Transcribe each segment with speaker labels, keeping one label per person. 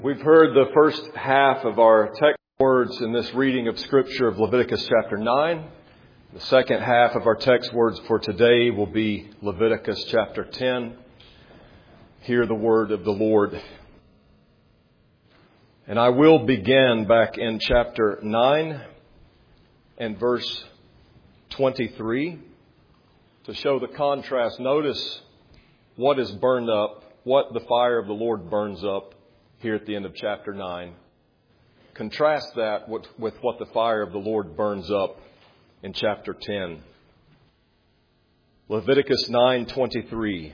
Speaker 1: We've heard the first half of our text words in this reading of Scripture of Leviticus chapter 9. The second half of our text words for today will be Leviticus chapter 10. Hear the word of the Lord. And I will begin back in chapter 9 and verse 23 to show the contrast. Notice what is burned up, what the fire of the Lord burns up here at the end of chapter 9. Contrast that with what the fire of the Lord burns up in chapter 10. Leviticus 9:23.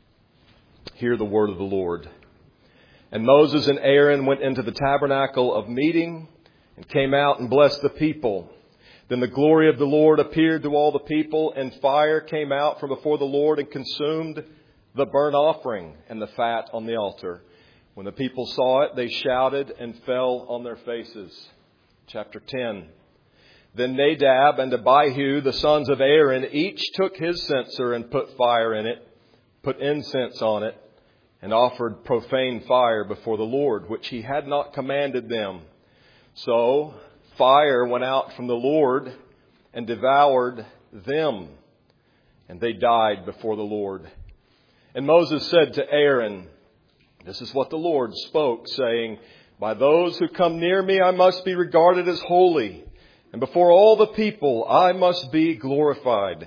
Speaker 1: Hear the word of the Lord. And Moses and Aaron went into the tabernacle of meeting and came out and blessed the people. Then the glory of the Lord appeared to all the people, and fire came out from before the Lord and consumed the burnt offering and the fat on the altar. When the people saw it, they shouted and fell on their faces. Chapter 10. Then Nadab and Abihu, the sons of Aaron, each took his censer and put fire in it, put incense on it, and offered profane fire before the Lord, which he had not commanded them. So fire went out from the Lord and devoured them, and they died before the Lord. And Moses said to Aaron, this is what the Lord spoke, saying, by those who come near me I must be regarded as holy, and before all the people I must be glorified.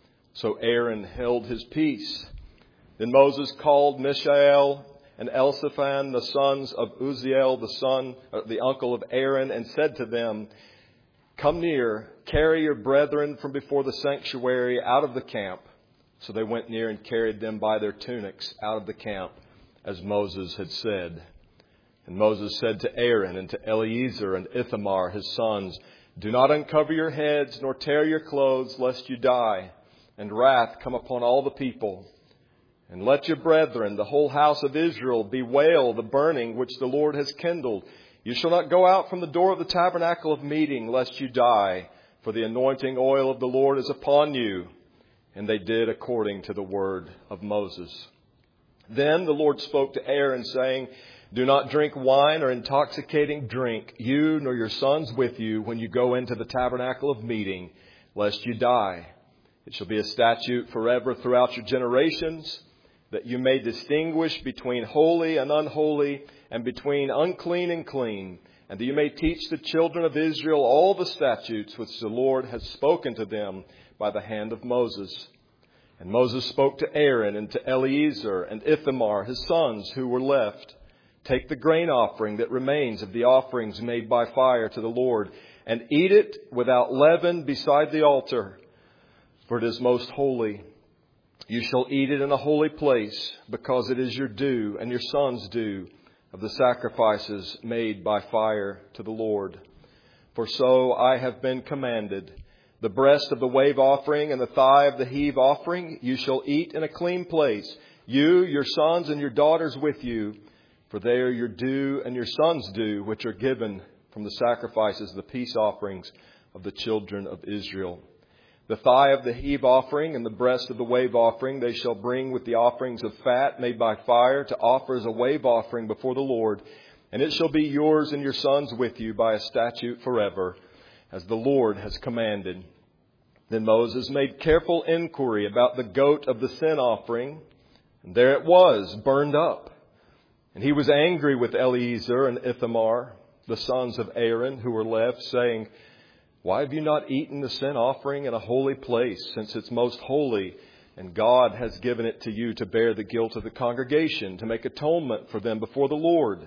Speaker 1: So Aaron held his peace. Then Moses called Mishael and Elzaphan, the sons of Uzziel, the uncle of Aaron, and said to them, come near, carry your brethren from before the sanctuary out of the camp. So they went near and carried them by their tunics out of the camp, as Moses had said. And Moses said to Aaron and to Eleazar and Ithamar, his sons, do not uncover your heads, nor tear your clothes, lest you die, and wrath come upon all the people. And let your brethren, the whole house of Israel, bewail the burning which the Lord has kindled. You shall not go out from the door of the tabernacle of meeting, lest you die, for the anointing oil of the Lord is upon you. And they did according to the word of Moses. Then the Lord spoke to Aaron, saying, do not drink wine or intoxicating drink, you nor your sons with you, when you go into the tabernacle of meeting, lest you die. It shall be a statute forever throughout your generations, that you may distinguish between holy and unholy, and between unclean and clean, and that you may teach the children of Israel all the statutes which the Lord has spoken to them by the hand of Moses. And Moses spoke to Aaron and to Eleazar and Ithamar, his sons, who were left. Take the grain offering that remains of the offerings made by fire to the Lord, and eat it without leaven beside the altar, for it is most holy. You shall eat it in a holy place, because it is your due and your son's due of the sacrifices made by fire to the Lord. For so I have been commanded. The breast of the wave offering and the thigh of the heave offering you shall eat in a clean place, you, your sons, and your daughters with you, for they are your due and your sons' due, which are given from the sacrifices, the peace offerings of the children of Israel. The thigh of the heave offering and the breast of the wave offering they shall bring with the offerings of fat made by fire to offer as a wave offering before the Lord, and it shall be yours and your sons with you by a statute forever, as the Lord has commanded. Then Moses made careful inquiry about the goat of the sin offering, and there it was, burned up. And he was angry with Eleazar and Ithamar, the sons of Aaron, who were left, saying, why have you not eaten the sin offering in a holy place, since it's most holy, and God has given it to you to bear the guilt of the congregation, to make atonement for them before the Lord?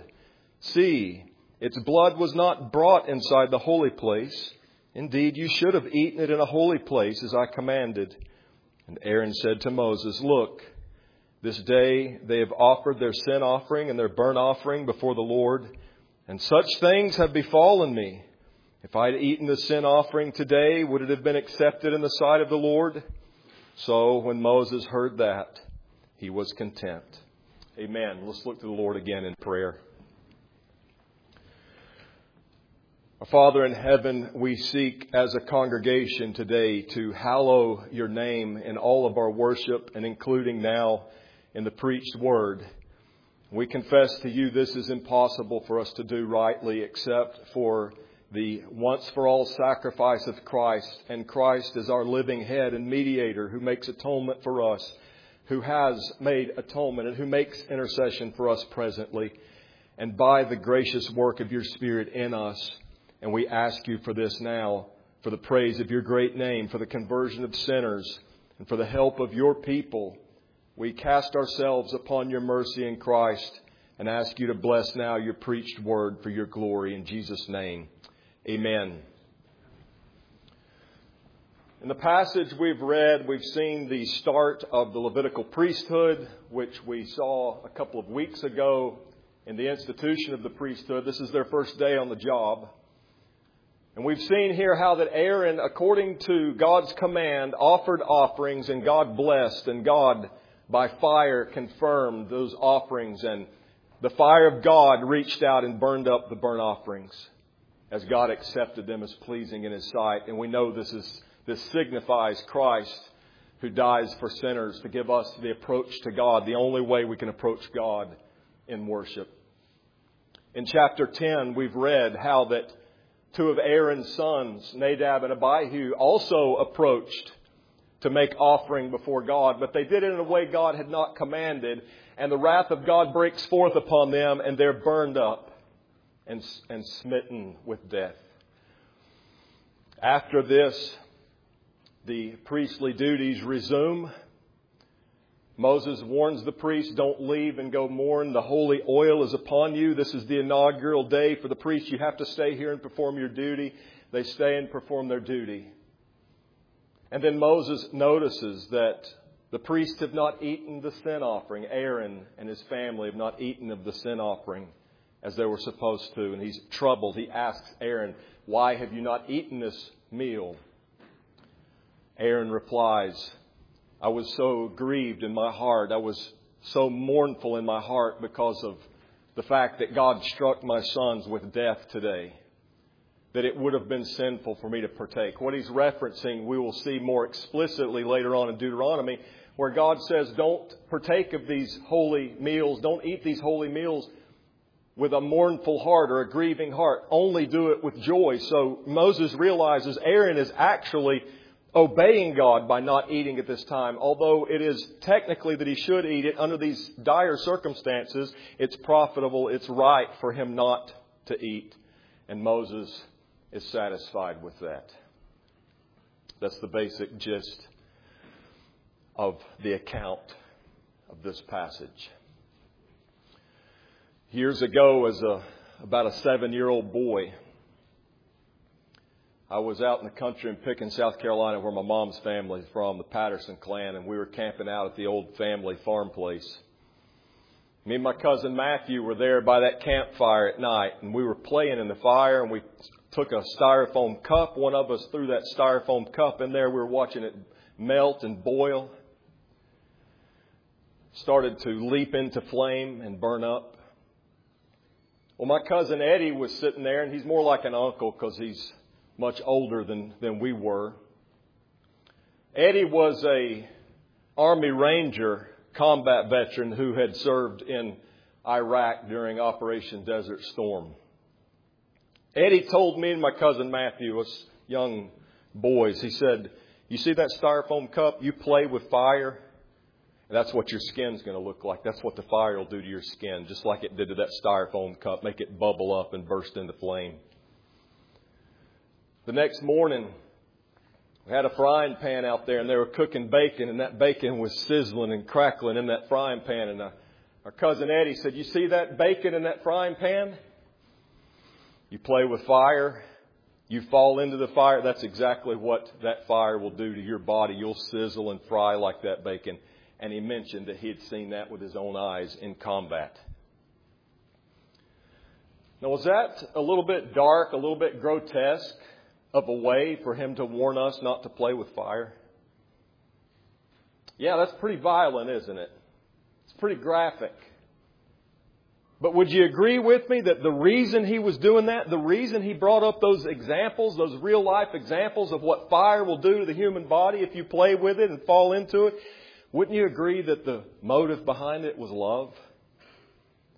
Speaker 1: See, its blood was not brought inside the holy place. Indeed, you should have eaten it in a holy place, as I commanded. And Aaron said to Moses, look, this day they have offered their sin offering and their burnt offering before the Lord, and such things have befallen me. If I had eaten the sin offering today, would it have been accepted in the sight of the Lord? So when Moses heard that, he was content. Amen. Let's look to the Lord again in prayer. Our Father in heaven, we seek as a congregation today to hallow your name in all of our worship, and including now in the preached word. We confess to you this is impossible for us to do rightly except for the once-for-all sacrifice of Christ. And Christ is our living head and mediator who makes atonement for us, who has made atonement and who makes intercession for us presently. And by the gracious work of your Spirit in us, and we ask you for this now, for the praise of your great name, for the conversion of sinners, and for the help of your people, we cast ourselves upon your mercy in Christ and ask you to bless now your preached word for your glory. In Jesus' name, amen. In the passage we've read, we've seen the start of the Levitical priesthood, which we saw a couple of weeks ago in the institution of the priesthood. This is their first day on the job. And we've seen here how that Aaron, according to God's command, offered offerings, and God blessed, and God by fire confirmed those offerings, and the fire of God reached out and burned up the burnt offerings as God accepted them as pleasing in His sight. And we know this signifies Christ who dies for sinners to give us the approach to God, the only way we can approach God in worship. In chapter 10, we've read how that two of Aaron's sons, Nadab and Abihu, also approached to make offering before God, but they did it in a way God had not commanded, and the wrath of God breaks forth upon them, and they're burned up and smitten with death. After this, the priestly duties resume. Moses warns the priests, don't leave and go mourn. The holy oil is upon you. This is the inaugural day for the priests. You have to stay here and perform your duty. They stay and perform their duty. And then Moses notices that the priests have not eaten the sin offering. Aaron and his family have not eaten of the sin offering as they were supposed to. And he's troubled. He asks Aaron, why have you not eaten this meal? Aaron replies, I was so grieved in my heart. I was so mournful in my heart because of the fact that God struck my sons with death today, that it would have been sinful for me to partake. What he's referencing, we will see more explicitly later on in Deuteronomy, where God says, don't partake of these holy meals. Don't eat these holy meals with a mournful heart or a grieving heart. Only do it with joy. So Moses realizes Aaron is actually obeying God by not eating at this time. Although it is technically that he should eat it under these dire circumstances, it's profitable, it's right for him not to eat. And Moses is satisfied with that. That's the basic gist of the account of this passage. Years ago, as about a 7-year-old boy, I was out in the country in Pickens, South Carolina, where my mom's family is from, the Patterson clan, and we were camping out at the old family farm place. Me and my cousin Matthew were there by that campfire at night, and we were playing in the fire, and we took a styrofoam cup. One of us threw that styrofoam cup in there. We were watching it melt and boil. Started to leap into flame and burn up. Well, my cousin Eddie was sitting there, and he's more like an uncle because he's much older than we were. Eddie was a Army Ranger combat veteran who had served in Iraq during Operation Desert Storm. Eddie told me and my cousin Matthew, us young boys, he said, you see that styrofoam cup? You play with fire, and that's what your skin's going to look like. That's what the fire will do to your skin, just like it did to that styrofoam cup, make it bubble up and burst into flame. The next morning, we had a frying pan out there, and they were cooking bacon, and that bacon was sizzling and crackling in that frying pan. And our cousin Eddie said, you see that bacon in that frying pan? You play with fire, you fall into the fire. That's exactly what that fire will do to your body. You'll sizzle and fry like that bacon. And he mentioned that he had seen that with his own eyes in combat. Now, was that a little bit dark, a little bit grotesque of a way for him to warn us not to play with fire? Yeah, that's pretty violent, isn't it? It's pretty graphic. But would you agree with me that the reason he was doing that, the reason he brought up those examples, those real life examples of what fire will do to the human body if you play with it and fall into it, wouldn't you agree that the motive behind it was love?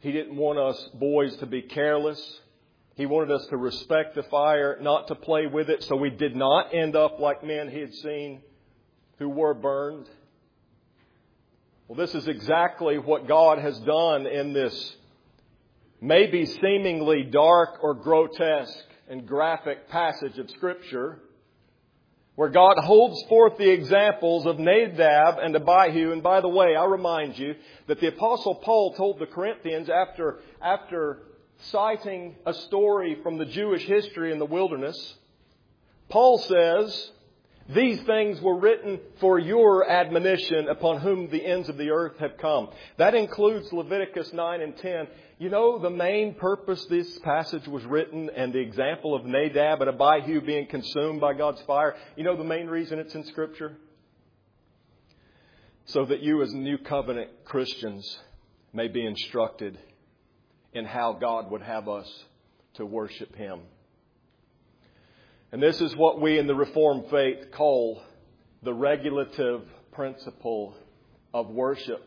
Speaker 1: He didn't want us boys to be careless. He wanted us to respect the fire, not to play with it, so we did not end up like men He had seen who were burned. Well, this is exactly what God has done in this maybe seemingly dark or grotesque and graphic passage of Scripture, where God holds forth the examples of Nadab and Abihu. And by the way, I remind you that the Apostle Paul told the Corinthians after citing a story from the Jewish history in the wilderness, Paul says, "These things were written for your admonition, upon whom the ends of the earth have come." That includes Leviticus 9 and 10. You know the main purpose this passage was written, and the example of Nadab and Abihu being consumed by God's fire. You know the main reason it's in Scripture? So that you as New Covenant Christians may be instructed in how God would have us to worship Him. And this is what we in the Reformed faith call the regulative principle of worship.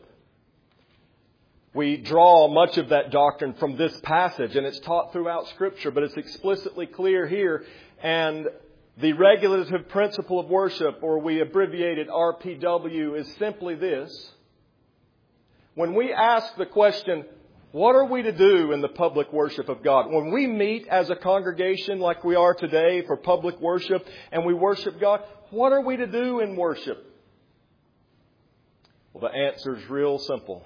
Speaker 1: We draw much of that doctrine from this passage, and it's taught throughout Scripture, but it's explicitly clear here. And the regulative principle of worship, or we abbreviate it RPW, is simply this. When we ask the question, what are we to do in the public worship of God? When we meet as a congregation like we are today for public worship and we worship God, what are we to do in worship? Well, the answer is real simple.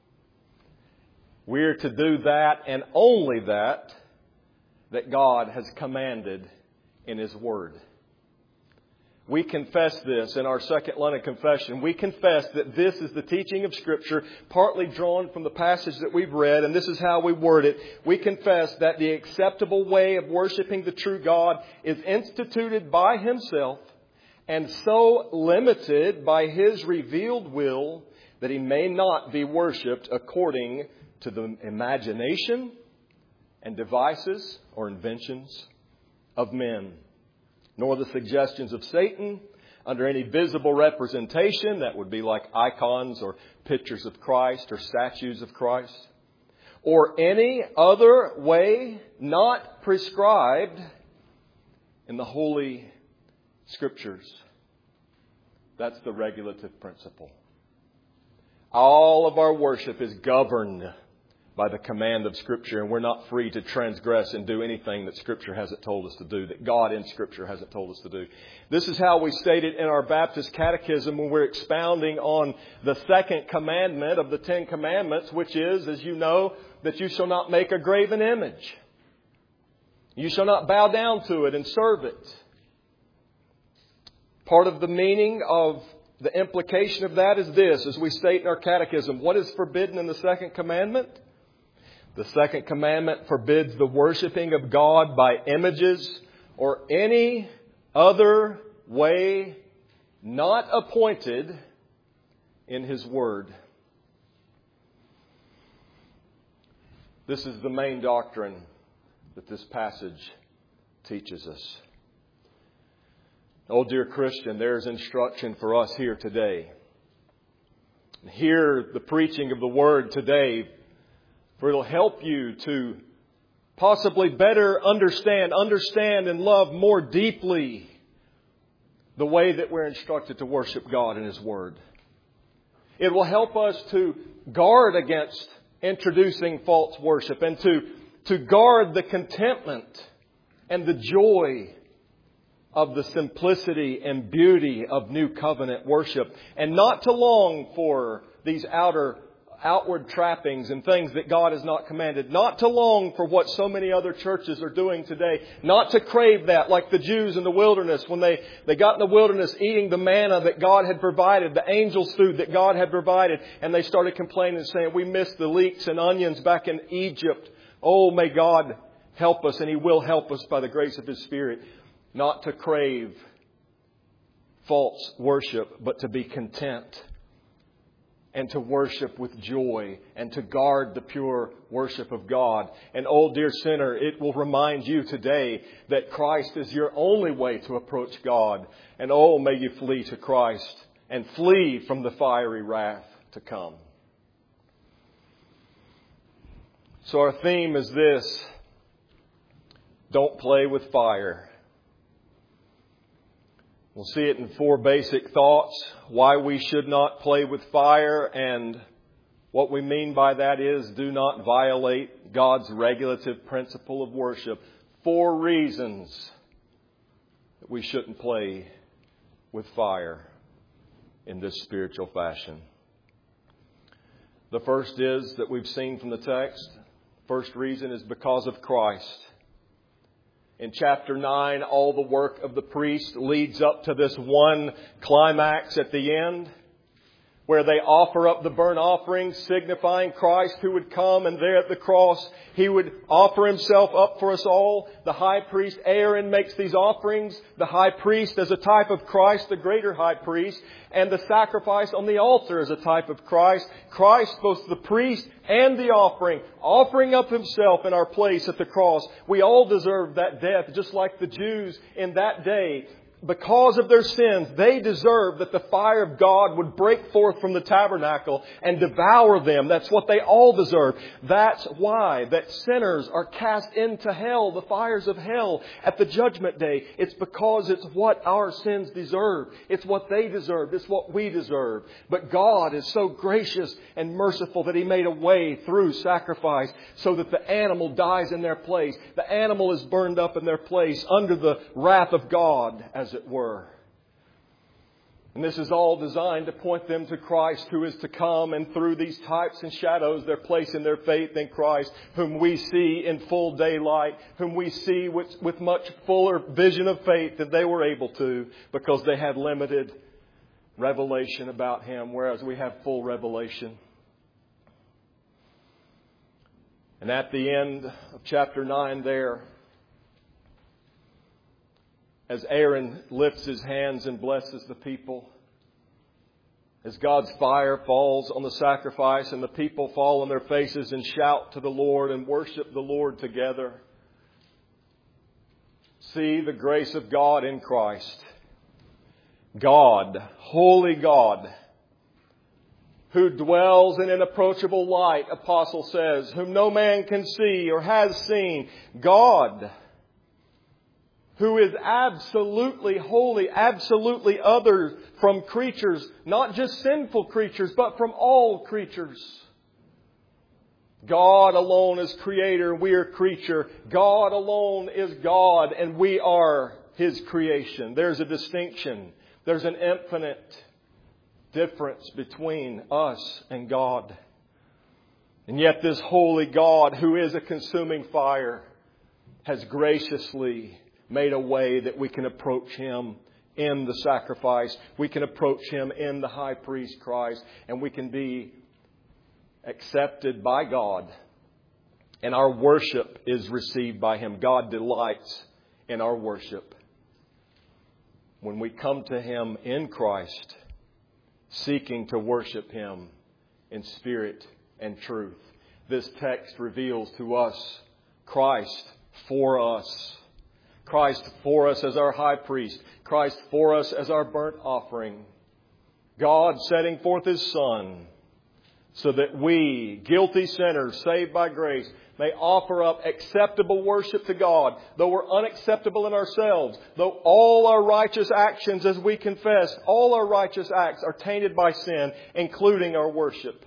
Speaker 1: We're to do that and only that God has commanded in His Word. We confess this in our Second London Confession. We confess that this is the teaching of Scripture, partly drawn from the passage that we've read, and this is how we word it. We confess that the acceptable way of worshiping the true God is instituted by Himself and so limited by His revealed will that He may not be worshipped according to the imagination and devices or inventions of men, nor the suggestions of Satan under any visible representation, that would be like icons or pictures of Christ or statues of Christ, or any other way not prescribed in the Holy Scriptures. That's the regulative principle. All of our worship is governed by the command of Scripture, and we're not free to transgress and do anything that Scripture hasn't told us to do, that God in Scripture hasn't told us to do. This is how we state it in our Baptist Catechism when we're expounding on the second commandment of the Ten Commandments, which is, as you know, that you shall not make a graven image. You shall not bow down to it and serve it. Part of the meaning of the implication of that is this, as we state in our Catechism. What is forbidden in the second commandment? The second commandment forbids the worshiping of God by images or any other way not appointed in His Word. This is the main doctrine that this passage teaches us. Oh, dear Christian, there is instruction for us here today. Hear the preaching of the Word today, for it'll help you to possibly better understand and love more deeply the way that we're instructed to worship God in His Word. It will help us to guard against introducing false worship and to guard the contentment and the joy of the simplicity and beauty of New Covenant worship, and not to long for these outward trappings and things that God has not commanded. Not to long for what so many other churches are doing today. Not to crave that like the Jews in the wilderness when they got in the wilderness eating the manna that God had provided, the angels' food that God had provided, and they started complaining and saying, we missed the leeks and onions back in Egypt. Oh, may God help us, and He will help us by the grace of His Spirit. Not to crave false worship, but to be content and to worship with joy and to guard the pure worship of God. And oh, dear sinner, it will remind you today that Christ is your only way to approach God. And oh, may you flee to Christ and flee from the fiery wrath to come. So our theme is this: don't play with fire. We'll see it in 4 basic thoughts: why we should not play with fire, and what we mean by that is do not violate God's regulative principle of worship. 4 reasons that we shouldn't play with fire in this spiritual fashion. The first is that we've seen from the text. First reason is because of Christ. In chapter 9, all the work of the priest leads up to this one climax at the end, where they offer up the burnt offering, signifying Christ who would come, and there at the cross, He would offer Himself up for us all. The high priest Aaron makes these offerings. The high priest as a type of Christ, the greater high priest. And the sacrifice on the altar is a type of Christ. Christ, both the priest and the offering up Himself in our place at the cross. We all deserve that death, just like the Jews in that day. Because of their sins, they deserved that the fire of God would break forth from the tabernacle and devour them. That's what they all deserve. That's why that sinners are cast into hell, the fires of hell, at the judgment day. It's because it's what our sins deserve. It's what they deserve. It's what we deserve. But God is so gracious and merciful that He made a way through sacrifice so that the animal dies in their place. The animal is burned up in their place under the wrath of God, as it were. And this is all designed to point them to Christ who is to come, and through these types and shadows they're placing their faith in Christ, whom we see in full daylight, whom we see with much fuller vision of faith than they were able to, because they had limited revelation about Him, whereas we have full revelation. And at the end of chapter 9 there, as Aaron lifts his hands and blesses the people, as God's fire falls on the sacrifice and the people fall on their faces and shout to the Lord and worship the Lord together, see the grace of God in Christ. God, holy God, who dwells in inapproachable light, Apostle says, whom no man can see or has seen. God, who is absolutely holy, absolutely other from creatures, not just sinful creatures, but from all creatures. God alone is creator, we are creature. God alone is God, and we are His creation. There's a distinction. There's an infinite difference between us and God. And yet this holy God, who is a consuming fire, has graciously made a way that we can approach Him in the sacrifice. We can approach Him in the high priest Christ, and we can be accepted by God. And our worship is received by Him. God delights in our worship. When we come to Him in Christ, seeking to worship Him in spirit and truth. This text reveals to us Christ for us. Christ for us as our high priest. Christ for us as our burnt offering. God setting forth His Son so that we, guilty sinners saved by grace, may offer up acceptable worship to God, though we're unacceptable in ourselves, though all our righteous actions, as we confess, all our righteous acts are tainted by sin, including our worship.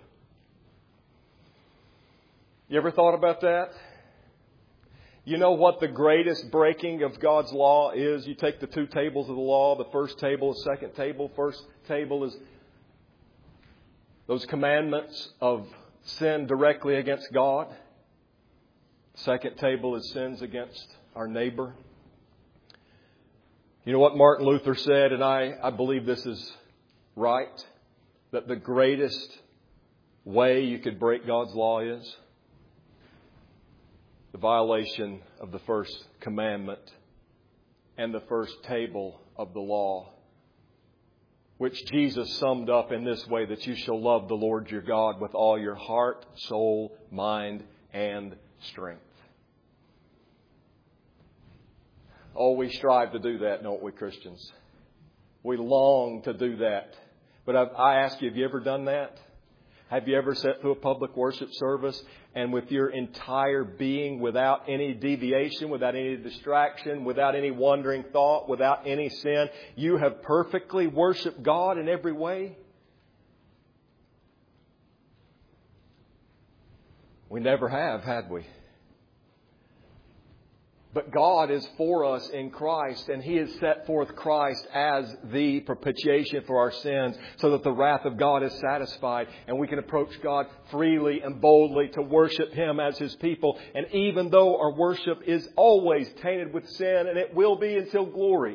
Speaker 1: You ever thought about that? You know what the greatest breaking of God's law is? You take the 2 tables of the law, the first table, the second table. First table is those commandments of sin directly against God. Second table is sins against our neighbor. You know what Martin Luther said, and I believe this is right, that the greatest way you could break God's law is the violation of the first commandment and the first table of the law, which Jesus summed up in this way, that you shall love the Lord your God with all your heart, soul, mind, and strength. Oh, we strive to do that, don't we, Christians? We long to do that. But I ask you, have you ever done that? Have you ever sat through a public worship service and with your entire being, without any deviation, without any distraction, without any wandering thought, without any sin, you have perfectly worshiped God in every way? We never have, had we? But God is for us in Christ, and He has set forth Christ as the propitiation for our sins so that the wrath of God is satisfied and we can approach God freely and boldly to worship Him as His people. And even though our worship is always tainted with sin, and it will be until glory,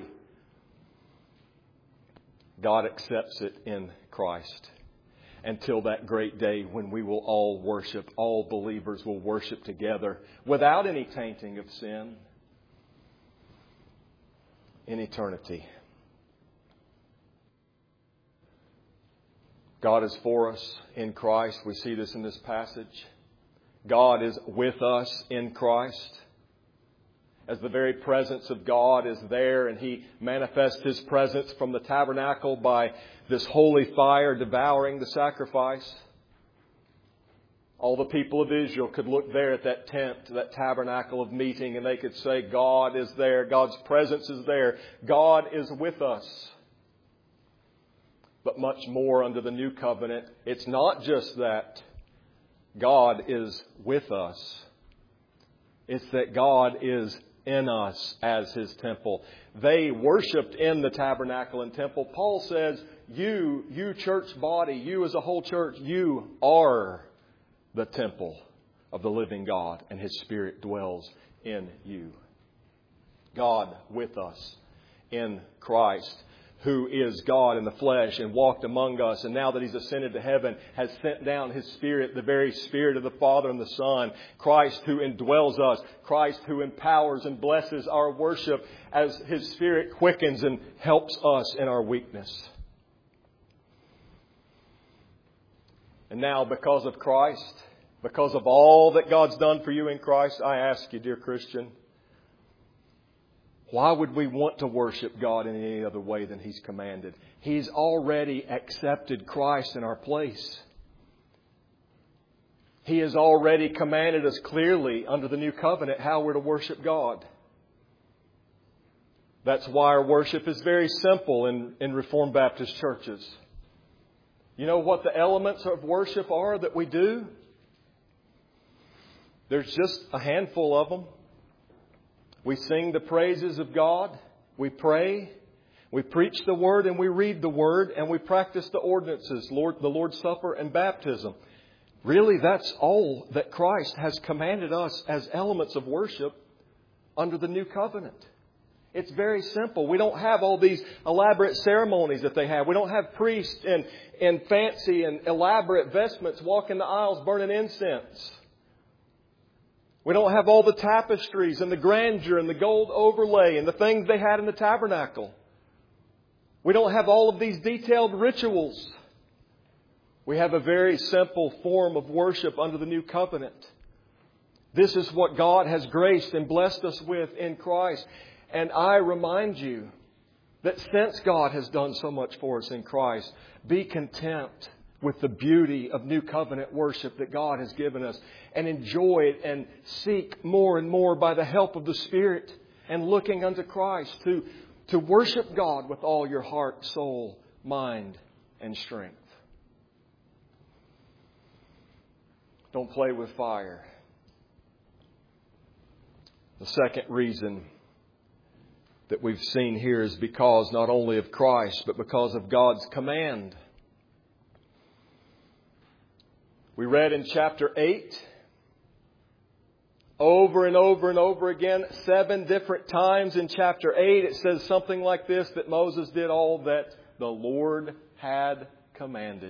Speaker 1: God accepts it in Christ. Until that great day when we will all worship, all believers will worship together without any tainting of sin in eternity. God is for us in Christ. We see this in this passage. God is with us in Christ. As the very presence of God is there, and He manifests His presence from the tabernacle by this holy fire devouring the sacrifice. All the people of Israel could look there at that tent, that tabernacle of meeting, and they could say, God is there. God's presence is there. God is with us. But much more under the new covenant. It's not just that God is with us. It's that God is in us as His temple. They worshipped in the tabernacle and temple. Paul says, you church body, you as a whole church, you are the temple of the living God, and His Spirit dwells in you. God with us in Christ, who is God in the flesh and walked among us, and now that He's ascended to heaven, has sent down His Spirit, the very Spirit of the Father and the Son. Christ who indwells us. Christ who empowers and blesses our worship as His Spirit quickens and helps us in our weakness. And now, because of Christ, because of all that God's done for you in Christ, I ask you, dear Christian, why would we want to worship God in any other way than He's commanded? He's already accepted Christ in our place. He has already commanded us clearly under the new covenant how we're to worship God. That's why our worship is very simple in Reformed Baptist churches. You know what the elements of worship are that we do? There's just a handful of them. We sing the praises of God. We pray. We preach the Word and we read the Word. And we practice the ordinances, the Lord's Supper and baptism. Really, that's all that Christ has commanded us as elements of worship under the new covenant. It's very simple. We don't have all these elaborate ceremonies that they have. We don't have priests in fancy and elaborate vestments walking the aisles burning incense. We don't have all the tapestries and the grandeur and the gold overlay and the things they had in the tabernacle. We don't have all of these detailed rituals. We have a very simple form of worship under the new covenant. This is what God has graced and blessed us with in Christ. And I remind you that since God has done so much for us in Christ, be content with the beauty of new covenant worship that God has given us, and enjoy it and seek more and more by the help of the Spirit and looking unto Christ to worship God with all your heart, soul, mind, and strength. Don't play with fire. The second reason that we've seen here is because not only of Christ, but because of God's command. We read in chapter 8, over and over and over again, 7 different times in chapter 8, it says something like this, that Moses did all that the Lord had commanded.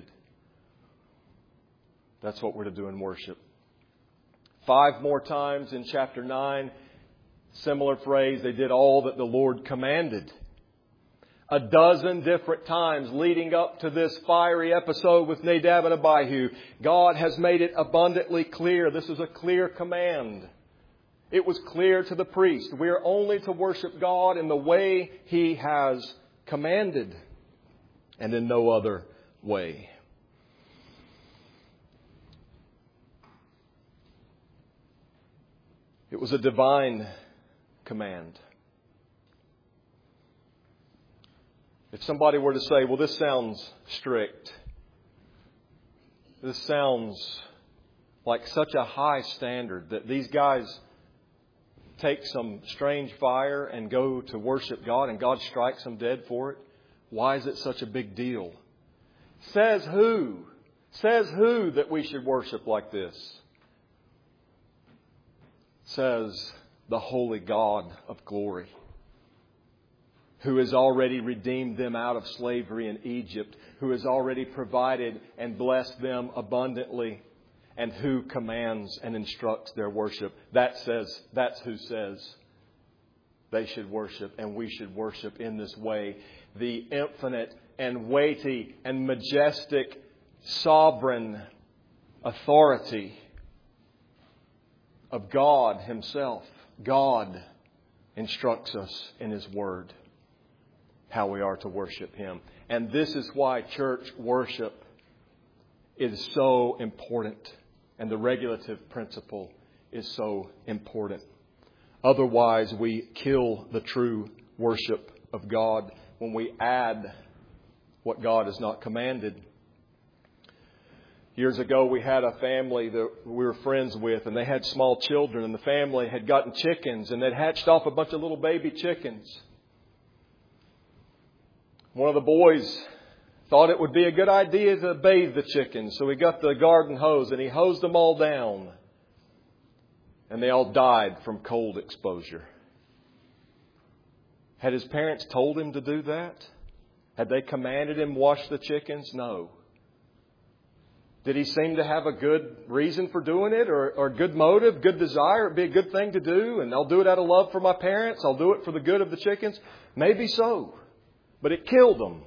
Speaker 1: That's what we're to do in worship. 5 more times in chapter 9, similar phrase, they did all that the Lord commanded. 12 different times leading up to this fiery episode with Nadab and Abihu, God has made it abundantly clear. This is a clear command. It was clear to the priest. We are only to worship God in the way He has commanded, and in no other way. It was a divine command. If somebody were to say, well, this sounds strict. This sounds like such a high standard that these guys take some strange fire and go to worship God and God strikes them dead for it. Why is it such a big deal? Says who? Says who that we should worship like this? Says the holy God of glory, who has already redeemed them out of slavery in Egypt, who has already provided and blessed them abundantly, and who commands and instructs their worship. That's who says they should worship, and we should worship in this way. The infinite and weighty and majestic sovereign authority of God Himself. God instructs us in His Word how we are to worship Him. And this is why church worship is so important. And the regulative principle is so important. Otherwise, we kill the true worship of God when we add what God has not commanded. Years ago, we had a family that we were friends with, and they had small children, and the family had gotten chickens, and they'd hatched off a bunch of little baby chickens. One of the boys thought it would be a good idea to bathe the chickens. So he got the garden hose and he hosed them all down. And they all died from cold exposure. Had his parents told him to do that? Had they commanded him wash the chickens? No. Did he seem to have a good reason for doing it or good motive, good desire? It'd be a good thing to do and I'll do it out of love for my parents. I'll do it for the good of the chickens. Maybe so. But it killed them.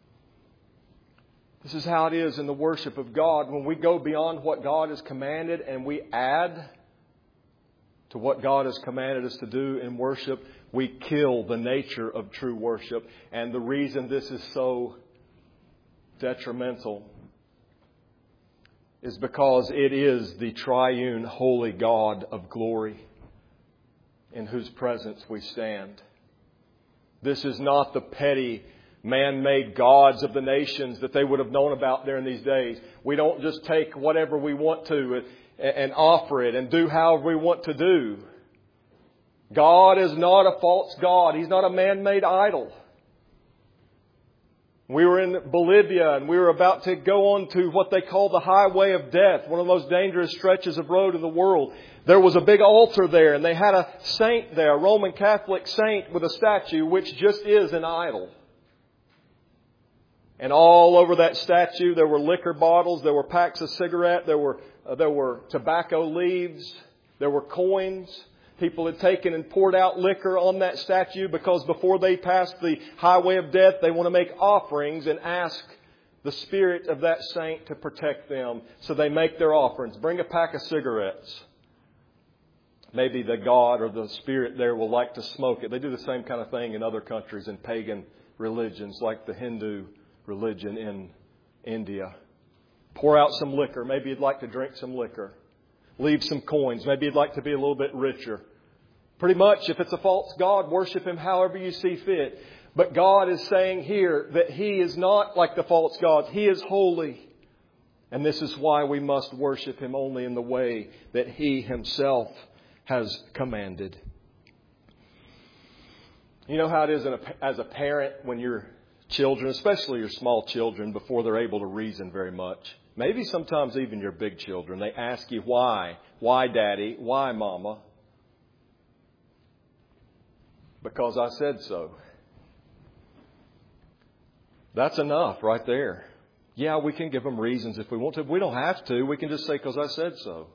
Speaker 1: This is how it is in the worship of God. When we go beyond what God has commanded and we add to what God has commanded us to do in worship, we kill the nature of true worship. And the reason this is so detrimental is because it is the triune holy God of glory in whose presence we stand. This is not the petty man-made gods of the nations that they would have known about there in these days. We don't just take whatever we want to and offer it and do however we want to do. God is not a false god. He's not a man-made idol. We were in Bolivia and we were about to go on to what they call the highway of death, one of the most dangerous stretches of road in the world. There was a big altar there and they had a saint there, a Roman Catholic saint with a statue which just is an idol. And all over that statue there were liquor bottles, there were packs of cigarettes, there were tobacco leaves, there were coins. People had taken and poured out liquor on that statue because before they pass the highway of death, they want to make offerings and ask the spirit of that saint to protect them. So they make their offerings. Bring a pack of cigarettes. Maybe the god or the spirit there will like to smoke it. They do the same kind of thing in other countries in pagan religions like the Hindu religion in India. Pour out some liquor. Maybe you'd like to drink some liquor. Leave some coins. Maybe you'd like to be a little bit richer. Pretty much, if it's a false god, worship Him however you see fit. But God is saying here that He is not like the false gods. He is holy. And this is why we must worship Him only in the way that He Himself has commanded. You know how it is as a parent when your children, especially your small children, before they're able to reason very much. Maybe sometimes even your big children. They ask you why. Why, Daddy? Why, Mama? Because I said so. That's enough right there. Yeah, we can give them reasons if we want to. If we don't have to, we can just say, because I said so.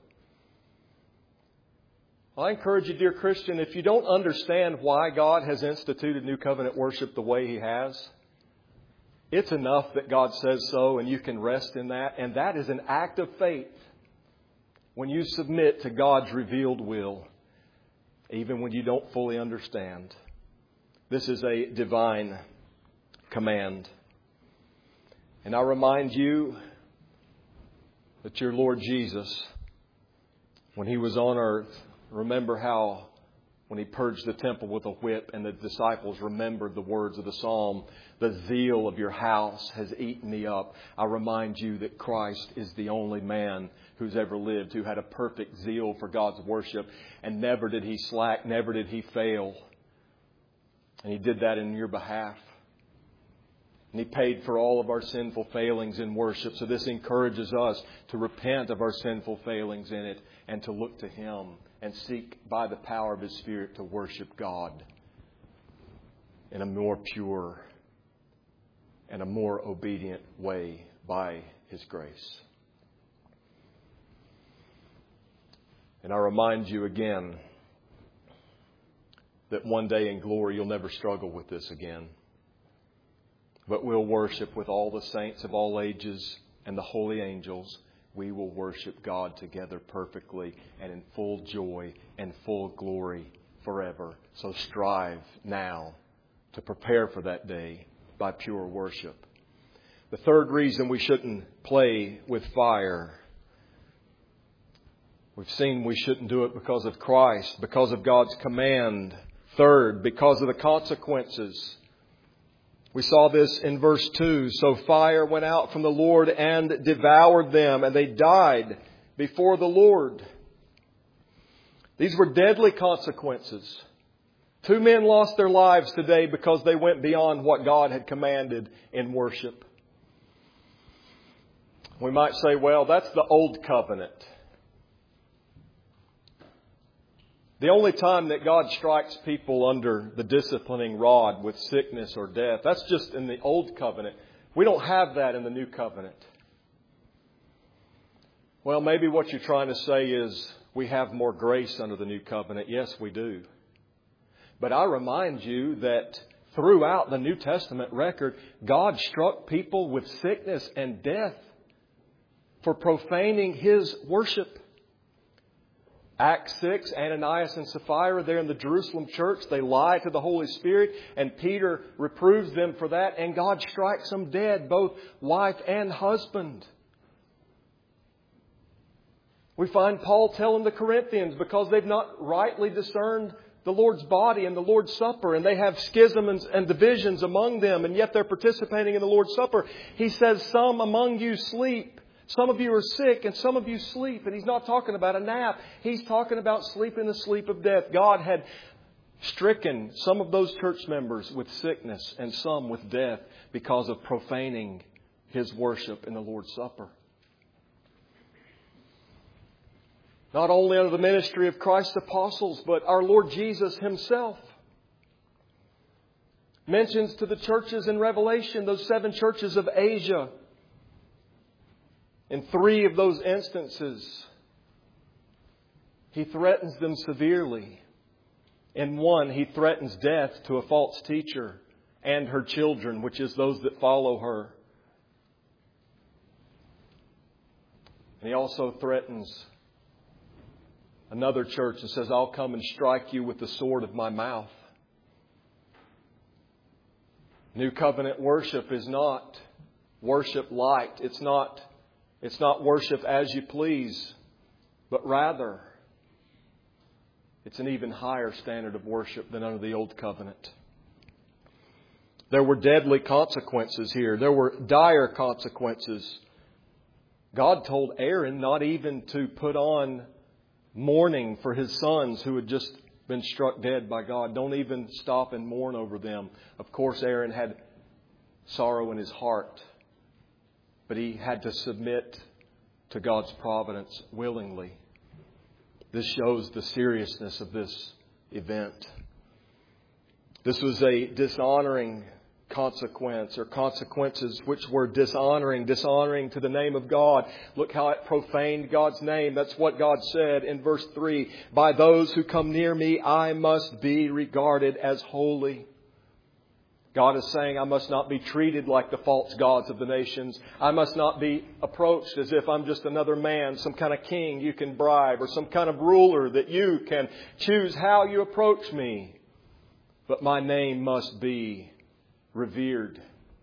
Speaker 1: I encourage you, dear Christian, if you don't understand why God has instituted New Covenant worship the way He has, it's enough that God says so and you can rest in that. And that is an act of faith when you submit to God's revealed will, even when you don't fully understand. This is a divine command. And I remind you that your Lord Jesus, when He was on earth, Remember how when He purged the temple with a whip and the disciples remembered the words of the psalm, the zeal of your house has eaten me up. I remind you that Christ is the only man who's ever lived who had a perfect zeal for God's worship, and never did He slack, never did He fail. And He did that in your behalf. And He paid for all of our sinful failings in worship. So this encourages us to repent of our sinful failings in it and to look to Him and seek by the power of His Spirit to worship God in a more pure and a more obedient way by His grace. And I remind you again that one day in glory you'll never struggle with this again. But we'll worship with all the saints of all ages and the holy angels. We will worship God together perfectly and in full joy and full glory forever. So strive now to prepare for that day by pure worship. The third reason we shouldn't play with fire. We've seen we shouldn't do it because of Christ, because of God's command. Third, because of the consequences. We saw this in verse 2. So fire went out from the Lord and devoured them, and they died before the Lord. These were deadly consequences. 2 men lost their lives today because they went beyond what God had commanded in worship. We might say, well, that's the old covenant. The only time that God strikes people under the disciplining rod with sickness or death, that's just in the old covenant. We don't have that in the new covenant. Well, maybe what you're trying to say is we have more grace under the new covenant. Yes, we do. But I remind you that throughout the New Testament record, God struck people with sickness and death for profaning His worship. Acts 6, Ananias and Sapphira there in the Jerusalem church, they lie to the Holy Spirit, and Peter reproves them for that, and God strikes them dead, both wife and husband. We find Paul telling the Corinthians, because they've not rightly discerned the Lord's body and the Lord's Supper, and they have schisms and divisions among them, and yet they're participating in the Lord's Supper. He says, some among you sleep. Some of you are sick and some of you sleep. And He's not talking about a nap. He's talking about sleeping the sleep of death. God had stricken some of those church members with sickness and some with death because of profaning His worship in the Lord's Supper. Not only under the ministry of Christ's apostles, but our Lord Jesus Himself mentions to the churches in Revelation, those 7 churches of Asia. In 3 of those instances, He threatens them severely. In 1, He threatens death to a false teacher and her children, which is those that follow her. And He also threatens another church and says, I'll come and strike you with the sword of my mouth. New covenant worship is not worship light. It's not worship as you please, but rather it's an even higher standard of worship than under the old covenant. There were deadly consequences here. There were dire consequences. God told Aaron not even to put on mourning for his sons who had just been struck dead by God. Don't even stop and mourn over them. Of course, Aaron had sorrow in his heart, but he had to submit to God's providence willingly. This shows the seriousness of this event. This was a dishonoring consequence, or consequences which were dishonoring to the name of God. Look how it profaned God's name. That's what God said in verse 3. By those who come near me, I must be regarded as holy. God is saying, I must not be treated like the false gods of the nations. I must not be approached as if I'm just another man, some kind of king you can bribe, or some kind of ruler that you can choose how you approach me. But my name must be revered.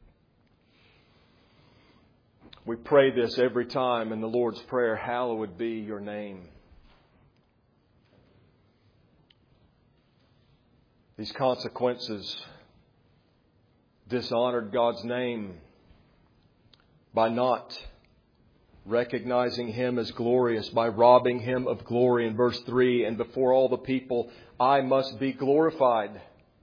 Speaker 1: We pray this every time in the Lord's Prayer, hallowed be your name. These consequences dishonored God's name by not recognizing Him as glorious, by robbing Him of glory. In verse 3, and before all the people, I must be glorified.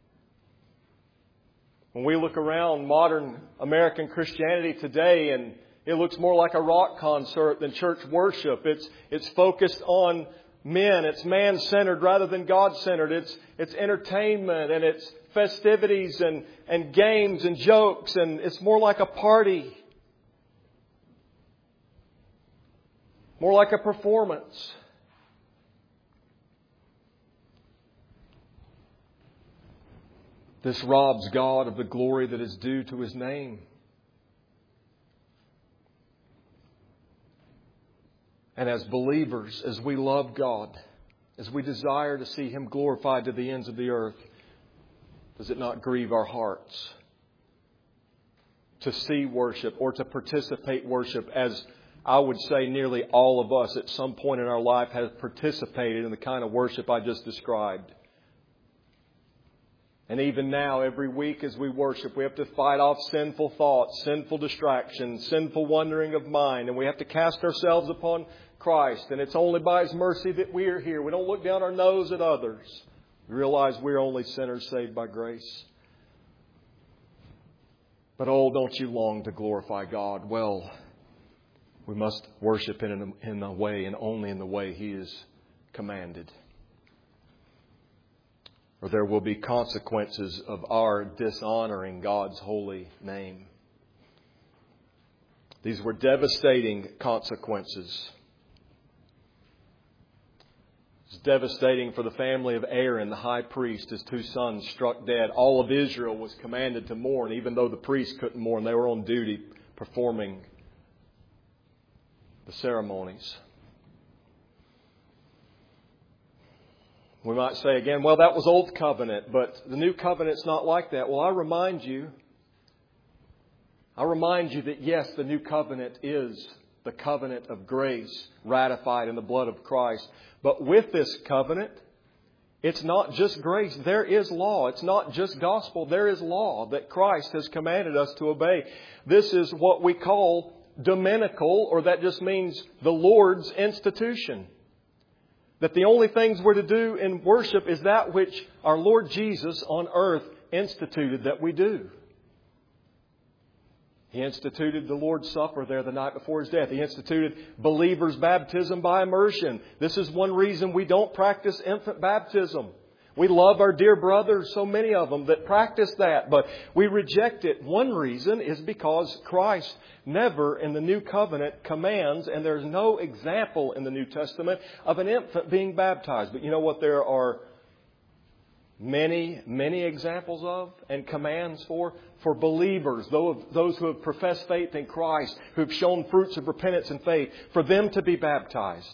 Speaker 1: When we look around modern American Christianity today, and it looks more like a rock concert than church worship. It's focused on men. It's man-centered rather than God-centered. It's entertainment and it's festivities and games and jokes, and it's more like a party. More like a performance. This robs God of the glory that is due to His name. And as believers, as we love God, as we desire to see Him glorified to the ends of the earth, does it not grieve our hearts to see worship or to participate worship, as I would say nearly all of us at some point in our life have participated in the kind of worship I just described? And even now, every week as we worship, we have to fight off sinful thoughts, sinful distractions, sinful wandering of mind. And we have to cast ourselves upon Christ. And it's only by His mercy that we are here. We don't look down our nose at others. We realize we're only sinners saved by grace. But oh, don't you long to glorify God? Well, we must worship in a way and only in the way He is commanded. Or there will be consequences of our dishonoring God's holy name. These were devastating consequences. It's devastating for the family of Aaron, the high priest, his two sons struck dead. All of Israel was commanded to mourn, even though the priests couldn't mourn. They were on duty performing the ceremonies. We might say again, well, that was Old Covenant, but the New Covenant's not like that. Well, I remind you that yes, the New Covenant is the covenant of grace ratified in the blood of Christ. But with this covenant, it's not just grace. There is law. It's not just gospel. There is law that Christ has commanded us to obey. This is what we call dominical, or that just means the Lord's institution. That the only things we're to do in worship is that which our Lord Jesus on earth instituted that we do. He instituted the Lord's Supper there the night before His death. He instituted believers' baptism by immersion. This is one reason we don't practice infant baptism. We love our dear brothers, so many of them, that practice that, but we reject it. One reason is because Christ never in the New Covenant commands, and there's no example in the New Testament of an infant being baptized. But you know what there are many, many examples of and commands for believers, those who have professed faith in Christ, who have shown fruits of repentance and faith, for them to be baptized.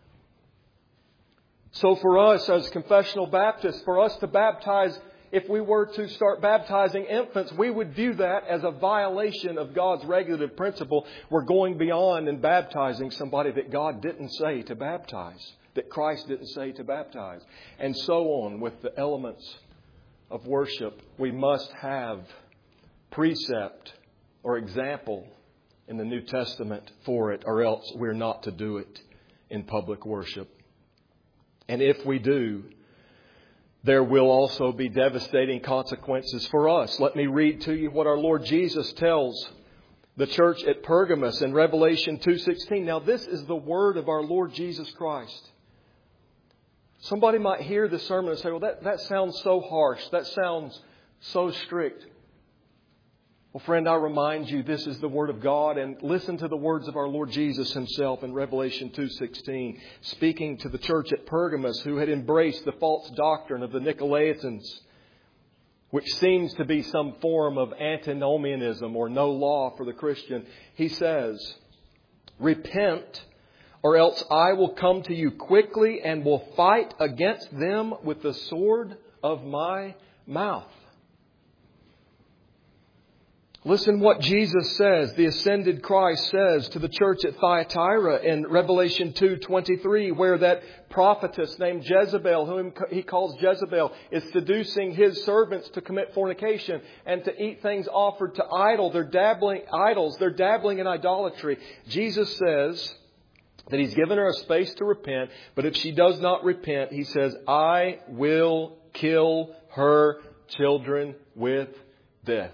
Speaker 1: So for us as confessional Baptists, for us to baptize, if we were to start baptizing infants, we would view that as a violation of God's regulative principle. We're going beyond and baptizing somebody that God didn't say to baptize, that Christ didn't say to baptize. And so on with the elements of worship. We must have precept or example in the New Testament for it, or else we're not to do it in public worship. And if we do, there will also be devastating consequences for us. Let me read to you what our Lord Jesus tells the church at Pergamos in Revelation 2:16. Now this is the word of our Lord Jesus Christ. Somebody might hear this sermon and say, well, that sounds so harsh. That sounds so strict. Well, friend, I remind you, this is the Word of God, and listen to the words of our Lord Jesus Himself in Revelation 2:16, speaking to the church at Pergamos who had embraced the false doctrine of the Nicolaitans, which seems to be some form of antinomianism or no law for the Christian. He says, repent, or else I will come to you quickly and will fight against them with the sword of my mouth. Listen what Jesus says, the ascended Christ says to the church at Thyatira in Revelation 2:23, where that prophetess named Jezebel, whom he calls Jezebel, is seducing his servants to commit fornication and to eat things offered to idols. They're dabbling in idolatry. Jesus says that He's given her a space to repent, but if she does not repent, He says, I will kill her children with death.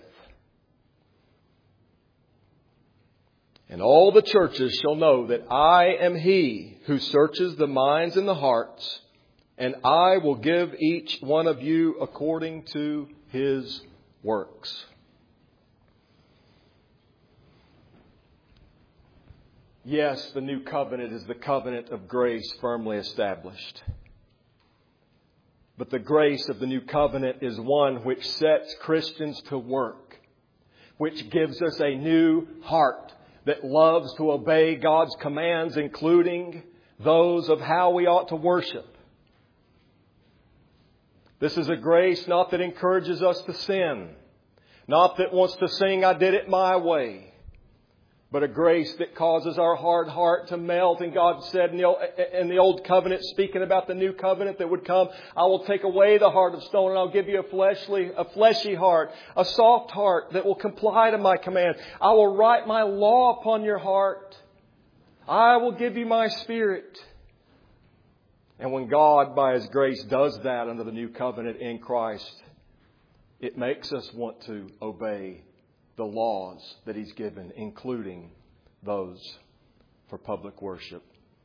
Speaker 1: And all the churches shall know that I am He who searches the minds and the hearts, and I will give each one of you according to his works. Yes, the new covenant is the covenant of grace firmly established. But the grace of the new covenant is one which sets Christians to work, which gives us a new heart that loves to obey God's commands, including those of how we ought to worship. This is a grace not that encourages us to sin, not that wants to sing, I did it my way, but a grace that causes our hard heart to melt. And God said in the Old Covenant, speaking about the new covenant that would come, I will take away the heart of stone and I'll give you a fleshy heart, a soft heart that will comply to my command. I will write my law upon your heart. I will give you my Spirit. And when God, by His grace, does that under the new covenant in Christ, it makes us want to obey the laws that He's given, including those for public worship.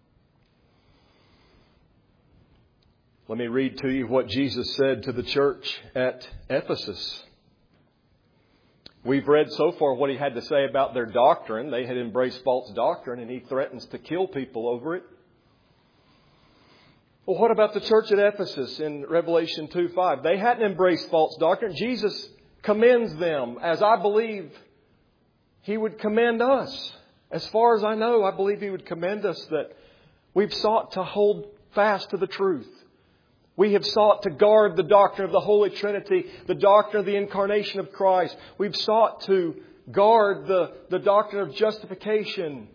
Speaker 1: Let me read to you what Jesus said to the church at Ephesus. We've read so far what He had to say about their doctrine. They had embraced false doctrine, and He threatens to kill people over it. Well, what about the church at Ephesus in Revelation 2:5? They hadn't embraced false doctrine. Jesus commends them, as I believe He would commend us. As far as I know, I believe He would commend us that we've sought to hold fast to the truth. We have sought to guard the doctrine of the Holy Trinity, the doctrine of the incarnation of Christ. We've sought to guard the doctrine of justification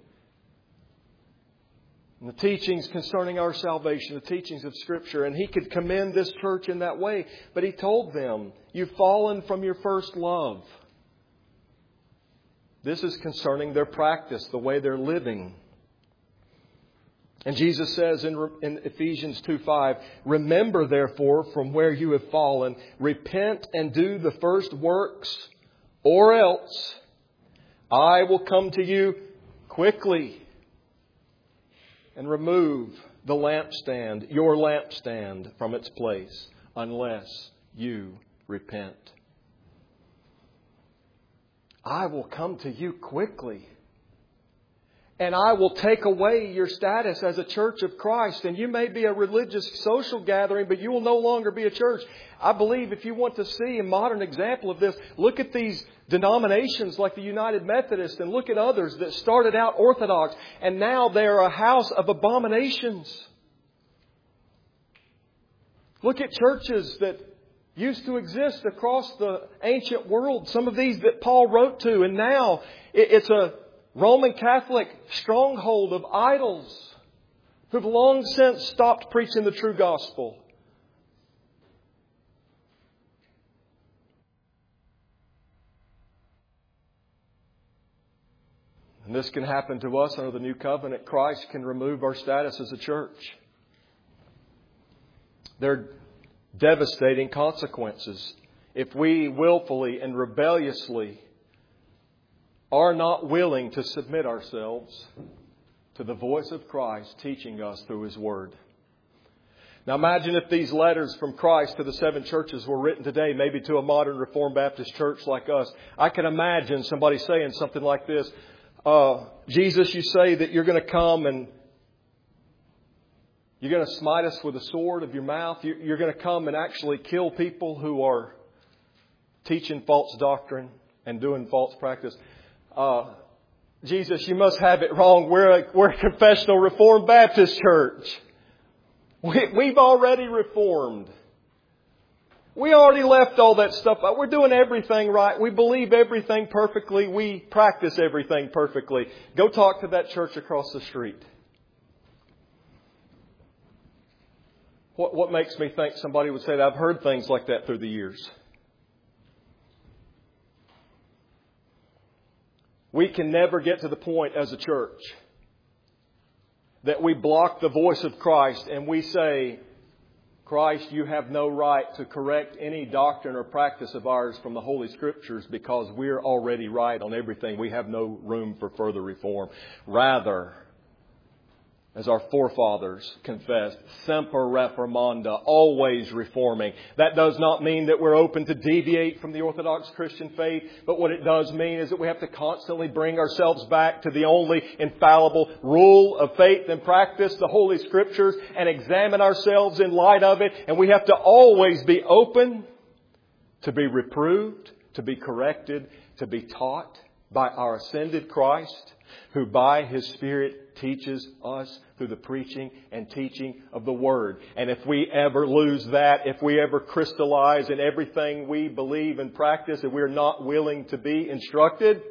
Speaker 1: and the teachings concerning our salvation, the teachings of Scripture. And He could commend this church in that way. But He told them, you've fallen from your first love. This is concerning their practice, the way they're living. And Jesus says in Ephesians 2:5, remember therefore from where you have fallen, repent and do the first works, or else I will come to you quickly and remove the lampstand, your lampstand, from its place, unless you repent. I will come to you quickly. And I will take away your status as a church of Christ. And you may be a religious social gathering, but you will no longer be a church. I believe if you want to see a modern example of this, look at these denominations like the United Methodist and look at others that started out Orthodox and now they're a house of abominations. Look at churches that used to exist across the ancient world. Some of these that Paul wrote to, and now it's a Roman Catholic stronghold of idols who've long since stopped preaching the true gospel. And this can happen to us under the new covenant. Christ can remove our status as a church. There are devastating consequences if we willfully and rebelliously are not willing to submit ourselves to the voice of Christ teaching us through His Word. Now imagine if these letters from Christ to the 7 churches were written today, maybe to a modern Reformed Baptist church like us. I can imagine somebody saying something like this. Jesus, you say that you're going to come and you're going to smite us with the sword of your mouth. You're going to come and actually kill people who are teaching false doctrine and doing false practice. Jesus, you must have it wrong. We're a confessional Reformed Baptist church. We've already reformed. We already left all that stuff out. We're doing everything right. We believe everything perfectly. We practice everything perfectly. Go talk to that church across the street. What makes me think somebody would say that? I've heard things like that through the years. We can never get to the point as a church that we block the voice of Christ and we say, Christ, you have no right to correct any doctrine or practice of ours from the Holy Scriptures because we're already right on everything. We have no room for further reform. Rather, as our forefathers confessed, semper reformanda, always reforming. That does not mean that we're open to deviate from the Orthodox Christian faith, but what it does mean is that we have to constantly bring ourselves back to the only infallible rule of faith and practice, the Holy Scriptures, and examine ourselves in light of it. And we have to always be open to be reproved, to be corrected, to be taught by our ascended Christ, who by His Spirit teaches us through the preaching and teaching of the Word. And if we ever lose that, if we ever crystallize in everything we believe and practice and we're not willing to be instructed,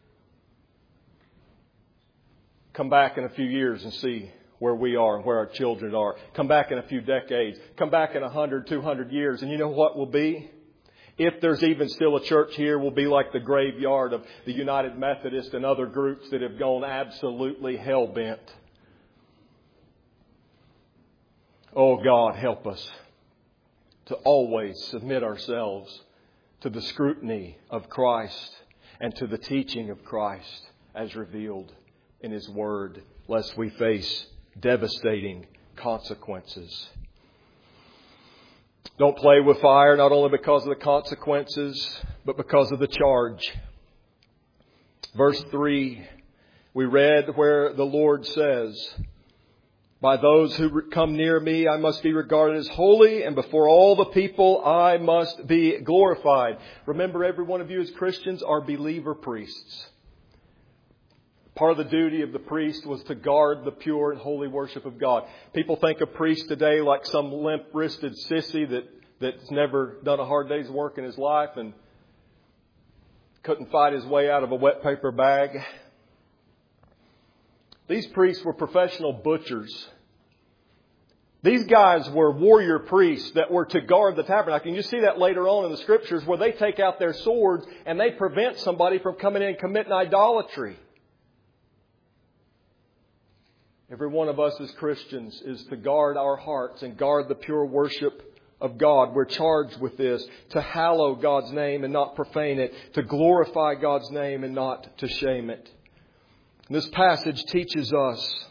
Speaker 1: come back in a few years and see where we are and where our children are. Come back in a few decades. Come back in 100, 200 years. And you know what will be? If there's even still a church here, will be like the graveyard of the United Methodist and other groups that have gone absolutely hell-bent. Oh, God, help us to always submit ourselves to the scrutiny of Christ and to the teaching of Christ as revealed in His Word, lest we face devastating consequences. Don't play with fire, not only because of the consequences, but because of the charge. Verse 3, we read where the Lord says, by those who come near me, I must be regarded as holy, and before all the people, I must be glorified. Remember, every one of you as Christians are believer priests. Part of the duty of the priest was to guard the pure and holy worship of God. People think of priests today like some limp-wristed sissy that's never done a hard day's work in his life and couldn't fight his way out of a wet paper bag. These priests were professional butchers. These guys were warrior priests that were to guard the tabernacle. And you see that later on in the Scriptures where they take out their swords and they prevent somebody from coming in and committing idolatry. Every one of us as Christians is to guard our hearts and guard the pure worship of God. We're charged with this, to hallow God's name and not profane it, to glorify God's name and not to shame it. And this passage teaches us,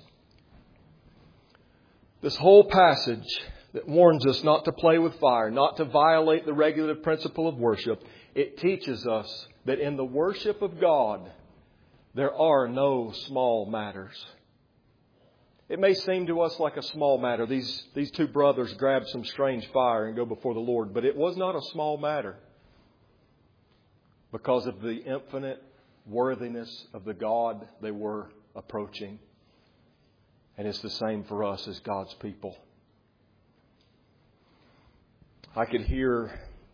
Speaker 1: this whole passage that warns us not to play with fire, not to violate the regulative principle of worship, it teaches us that in the worship of God, there are no small matters. It may seem to us like a small matter. These two brothers grabbed some strange fire and go before the Lord. But it was not a small matter because of the infinite worthiness of the God they were approaching. And it's the same for us as God's people. I could hear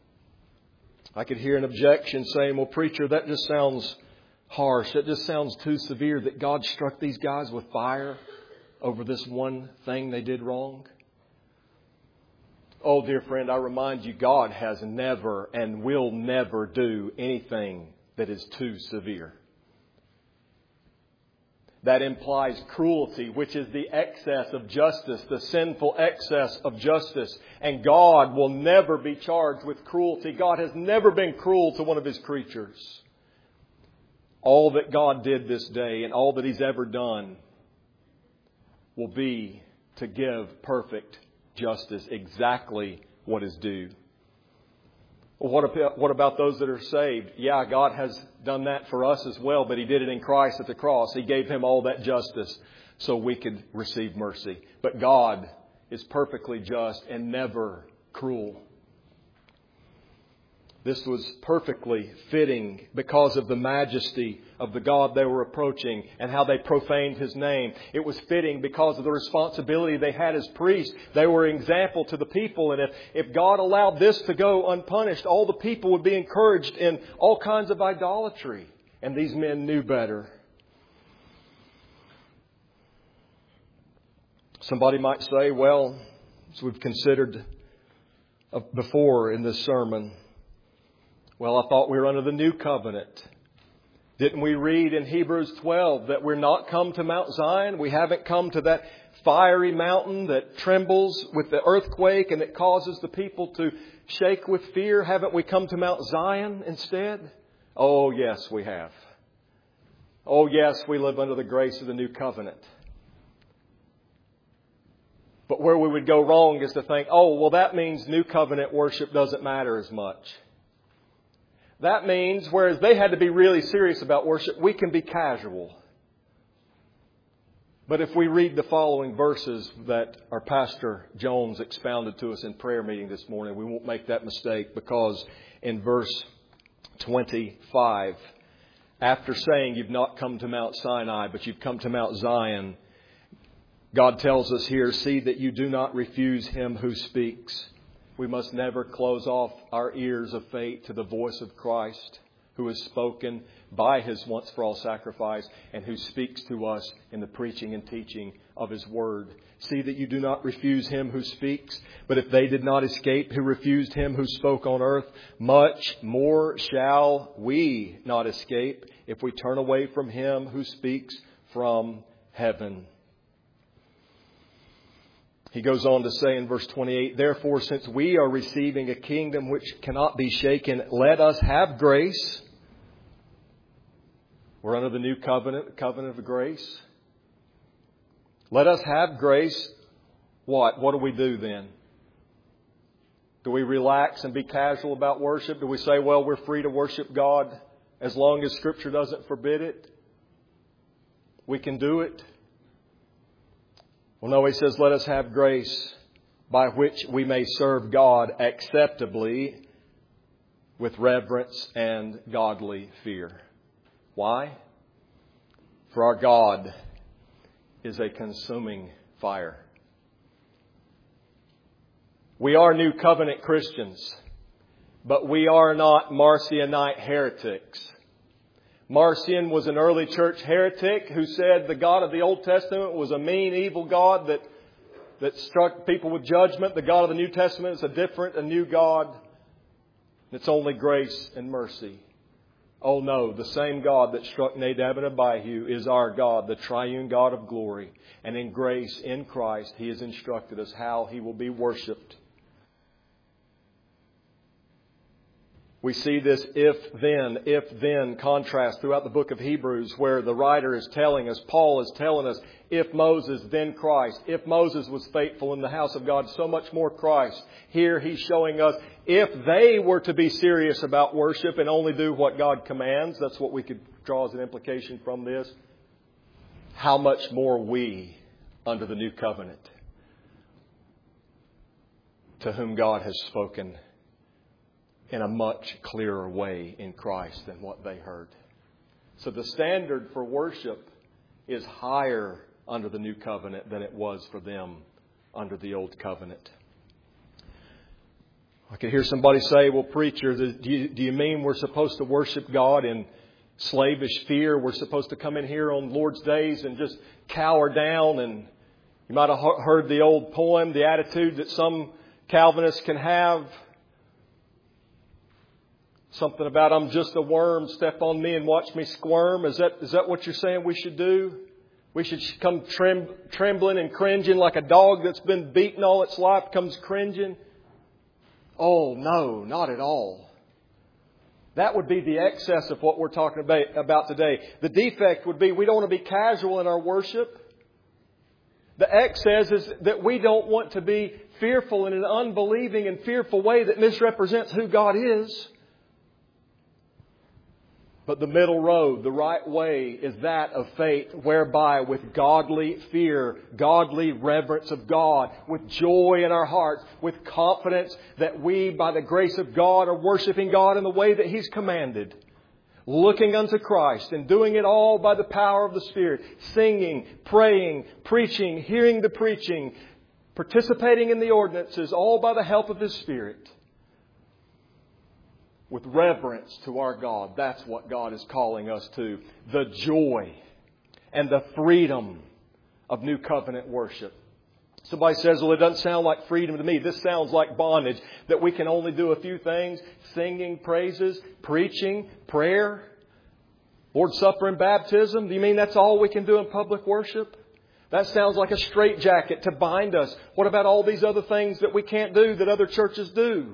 Speaker 1: an objection saying, well, preacher, that just sounds harsh. That just sounds too severe that God struck these guys with fire over this one thing they did wrong. Oh, dear friend, I remind you, God has never and will never do anything that is too severe. That implies cruelty, which is the excess of justice, the sinful excess of justice. And God will never be charged with cruelty. God has never been cruel to one of His creatures. All that God did this day and all that He's ever done will be to give perfect justice, exactly what is due. Well, what about those that are saved? Yeah, God has done that for us as well, but He did it in Christ at the cross. He gave Him all that justice so we could receive mercy. But God is perfectly just and never cruel. This was perfectly fitting because of the majesty of the God they were approaching and how they profaned His name. It was fitting because of the responsibility they had as priests. They were an example to the people. And if God allowed this to go unpunished, all the people would be encouraged in all kinds of idolatry. And these men knew better. Somebody might say, well, as we've considered before in this sermon, well, I thought we were under the new covenant. Didn't we read in Hebrews 12 that we're not come to Mount Zion? We haven't come to that fiery mountain that trembles with the earthquake and it causes the people to shake with fear. Haven't we come to Mount Zion instead? Oh, yes, we have. Oh, yes, we live under the grace of the new covenant. But where we would go wrong is to think, oh, well, that means new covenant worship doesn't matter as much. That means, whereas they had to be really serious about worship, we can be casual. But if we read the following verses that our Pastor Jones expounded to us in prayer meeting this morning, we won't make that mistake, because in verse 25, after saying you've not come to Mount Sinai, but you've come to Mount Zion, God tells us here, see that you do not refuse Him who speaks. We must never close off our ears of faith to the voice of Christ, who has spoken by His once-for-all sacrifice and who speaks to us in the preaching and teaching of His Word. See that you do not refuse Him who speaks. But if they did not escape who refused Him who spoke on earth, much more shall we not escape if we turn away from Him who speaks from heaven. He goes on to say in verse 28, therefore, since we are receiving a kingdom which cannot be shaken, let us have grace. We're under the new covenant, the covenant of grace. Let us have grace. What? What do we do then? Do we relax and be casual about worship? Do we say, well, we're free to worship God as long as Scripture doesn't forbid it? We can do it. Well, no, he says, let us have grace by which we may serve God acceptably with reverence and godly fear. Why? For our God is a consuming fire. We are New Covenant Christians, but we are not Marcionite heretics. Marcion was an early church heretic who said the God of the Old Testament was a mean, evil God that struck people with judgment. The God of the New Testament is a new God. It's only grace and mercy. Oh no, the same God that struck Nadab and Abihu is our God, the triune God of glory. And in grace, in Christ, He has instructed us how He will be worshipped. We see this if then contrast throughout the book of Hebrews, where the writer is telling us, Paul is telling us, if Moses, then Christ. If Moses was faithful in the house of God, so much more Christ. Here he's showing us, if they were to be serious about worship and only do what God commands, that's what we could draw as an implication from this, how much more we under the new covenant, to whom God has spoken in a much clearer way in Christ than what they heard. So the standard for worship is higher under the new covenant than it was for them under the old covenant. I could hear somebody say, well, preacher, do you mean we're supposed to worship God in slavish fear? We're supposed to come in here on Lord's days and just cower down? And you might have heard the old poem, the attitude that some Calvinists can have. Something about, I'm just a worm, step on me and watch me squirm. Is that what you're saying we should do? We should come trembling and cringing like a dog that's been beaten all its life comes cringing? Oh, no, not at all. That would be the excess of what we're talking about today. The defect would be we don't want to be casual in our worship. The excess is that we don't want to be fearful in an unbelieving and fearful way that misrepresents who God is. But the middle road, the right way, is that of faith, whereby with godly fear, godly reverence of God, with joy in our hearts, with confidence that we, by the grace of God, are worshiping God in the way that He's commanded, looking unto Christ and doing it all by the power of the Spirit, singing, praying, preaching, hearing the preaching, participating in the ordinances, all by the help of His Spirit. With reverence to our God. That's what God is calling us to. The joy and the freedom of New Covenant worship. Somebody says, well, it doesn't sound like freedom to me. This sounds like bondage. That we can only do a few things. Singing praises, preaching, prayer, Lord's Supper and baptism. Do you mean that's all we can do in public worship? That sounds like a straitjacket to bind us. What about all these other things that we can't do that other churches do?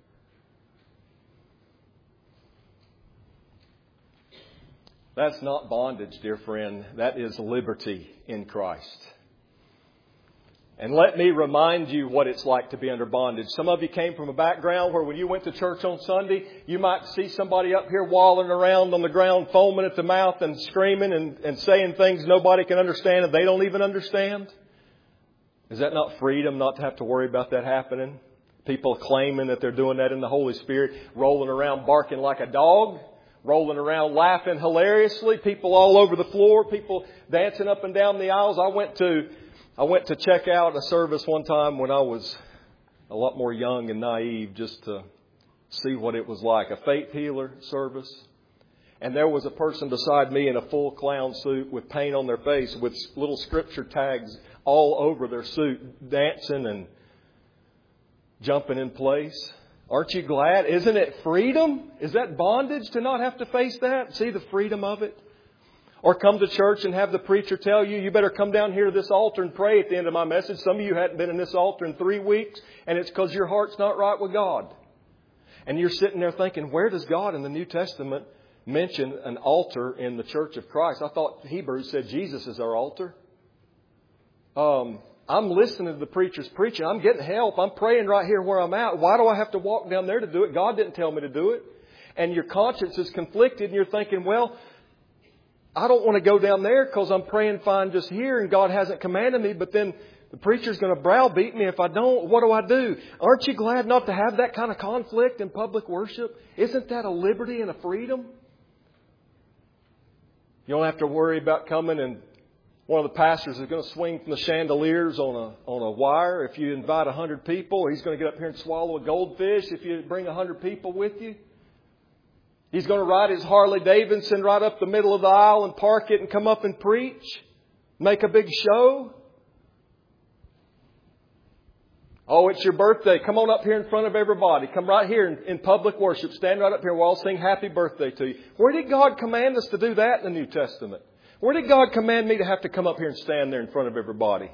Speaker 1: That's not bondage, dear friend. That is liberty in Christ. And let me remind you what it's like to be under bondage. Some of you came from a background where when you went to church on Sunday, you might see somebody up here walling around on the ground, foaming at the mouth and screaming and saying things nobody can understand and they don't even understand. Is that not freedom not to have to worry about that happening? People claiming that they're doing that in the Holy Spirit, rolling around barking like a dog. Rolling around laughing hilariously, people all over the floor, people dancing up and down the aisles. I went to check out a service one time when I was a lot more young and naive, just to see what it was like. A faith healer service. And there was a person beside me in a full clown suit with paint on their face with little scripture tags all over their suit, dancing and jumping in place. Aren't you glad? Isn't it freedom? Is that bondage to not have to face that? See the freedom of it? Or come to church and have the preacher tell you, you better come down here to this altar and pray at the end of my message. Some of you hadn't been in this altar in 3 weeks, and it's because your heart's not right with God. And you're sitting there thinking, where does God in the New Testament mention an altar in the Church of Christ? I thought Hebrews said Jesus is our altar. I'm listening to the preachers preaching. I'm getting help. I'm praying right here where I'm at. Why do I have to walk down there to do it? God didn't tell me to do it. And your conscience is conflicted and you're thinking, well, I don't want to go down there because I'm praying fine just here and God hasn't commanded me. But then the preacher's going to browbeat me if I don't. What do I do? Aren't you glad not to have that kind of conflict in public worship? Isn't that a liberty and a freedom? You don't have to worry about coming and one of the pastors is going to swing from the chandeliers on a wire. If you invite 100 people, he's going to get up here and swallow a goldfish if you bring 100 people with you. He's going to ride his Harley Davidson right up the middle of the aisle and park it and come up and preach. Make a big show. Oh, it's your birthday. Come on up here in front of everybody. Come right here in public worship. Stand right up here. We'll all sing happy birthday to you. Where did God command us to do that in the New Testament? Where did God command me to have to come up here and stand there in front of everybody?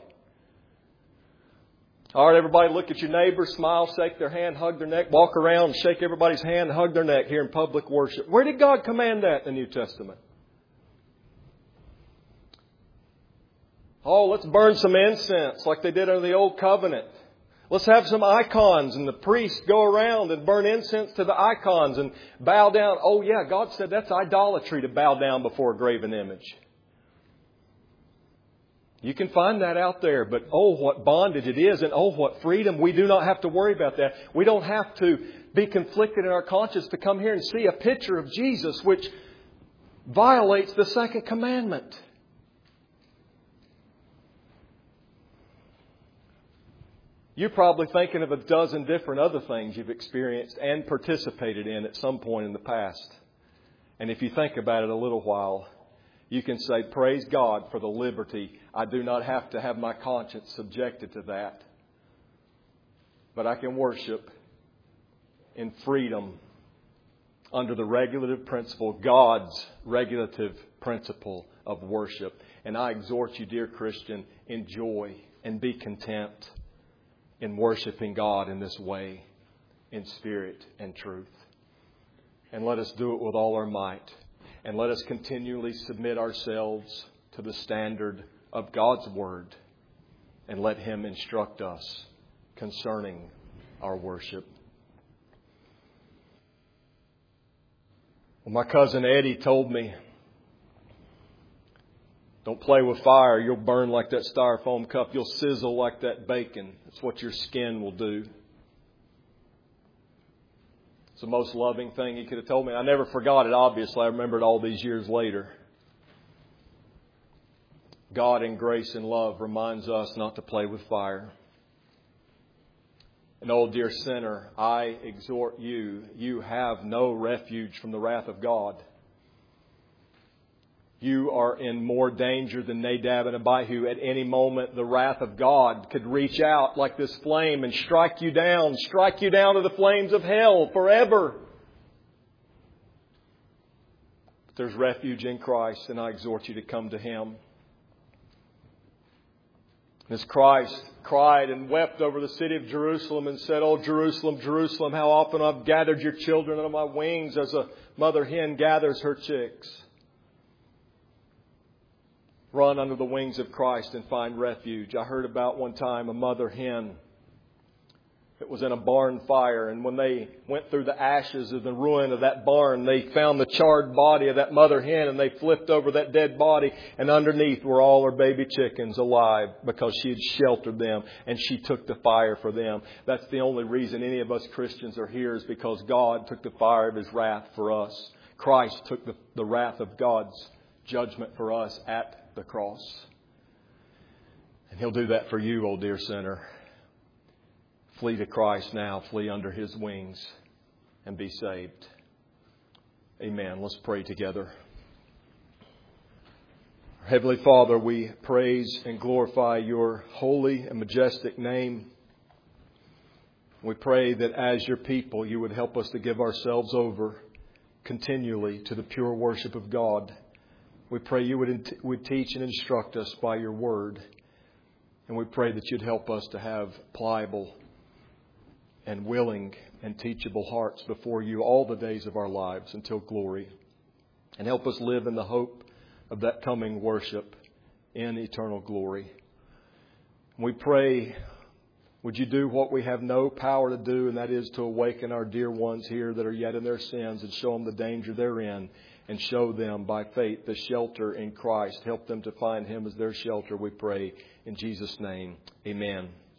Speaker 1: All right, everybody, look at your neighbor, smile, shake their hand, hug their neck, walk around, shake everybody's hand, hug their neck here in public worship. Where did God command that in the New Testament? Oh, let's burn some incense like they did under the Old Covenant. Let's have some icons and the priests go around and burn incense to the icons and bow down. Oh, yeah, God said that's idolatry to bow down before a graven image. You can find that out there, but oh, what bondage it is and oh, what freedom. We do not have to worry about that. We don't have to be conflicted in our conscience to come here and see a picture of Jesus which violates the second commandment. You're probably thinking of a dozen different other things you've experienced and participated in at some point in the past. And if you think about it a little while, you can say, praise God for the liberty. I do not have to have my conscience subjected to that. But I can worship in freedom under the regulative principle, God's regulative principle of worship. And I exhort you, dear Christian, enjoy and be content in worshiping God in this way, in spirit and truth. And let us do it with all our might. And let us continually submit ourselves to the standard of God's Word. And let Him instruct us concerning our worship. Well, my cousin Eddie told me, don't play with fire. You'll burn like that styrofoam cup. You'll sizzle like that bacon. That's what your skin will do. It's the most loving thing he could have told me. I never forgot it, obviously. I remember it all these years later. God in grace and love reminds us not to play with fire. And oh, dear sinner, I exhort you, you have no refuge from the wrath of God. You are in more danger than Nadab and Abihu. At any moment, the wrath of God could reach out like this flame and strike you down to the flames of hell forever. But there's refuge in Christ, and I exhort you to come to Him. As Christ cried and wept over the city of Jerusalem and said, "Oh, Jerusalem, Jerusalem, how often I've gathered your children under my wings as a mother hen gathers her chicks." Run under the wings of Christ and find refuge. I heard about one time a mother hen that was in a barn fire. And when they went through the ashes of the ruin of that barn, they found the charred body of that mother hen and they flipped over that dead body. And underneath were all her baby chickens alive because she had sheltered them and she took the fire for them. That's the only reason any of us Christians are here, is because God took the fire of His wrath for us. Christ took the wrath of God's judgment for us at the cross. And He'll do that for you, oh dear sinner. Flee to Christ now. Flee under His wings and be saved. Amen. Let's pray together. Heavenly Father, we praise and glorify Your holy and majestic name. We pray that as Your people, You would help us to give ourselves over continually to the pure worship of God. We pray You would teach and instruct us by Your word. And we pray that You'd help us to have pliable and willing and teachable hearts before You all the days of our lives until glory. And help us live in the hope of that coming worship in eternal glory. We pray, would You do what we have no power to do, and that is to awaken our dear ones here that are yet in their sins and show them the danger they're in. And show them by faith the shelter in Christ. Help them to find Him as their shelter, we pray. In Jesus' name, amen.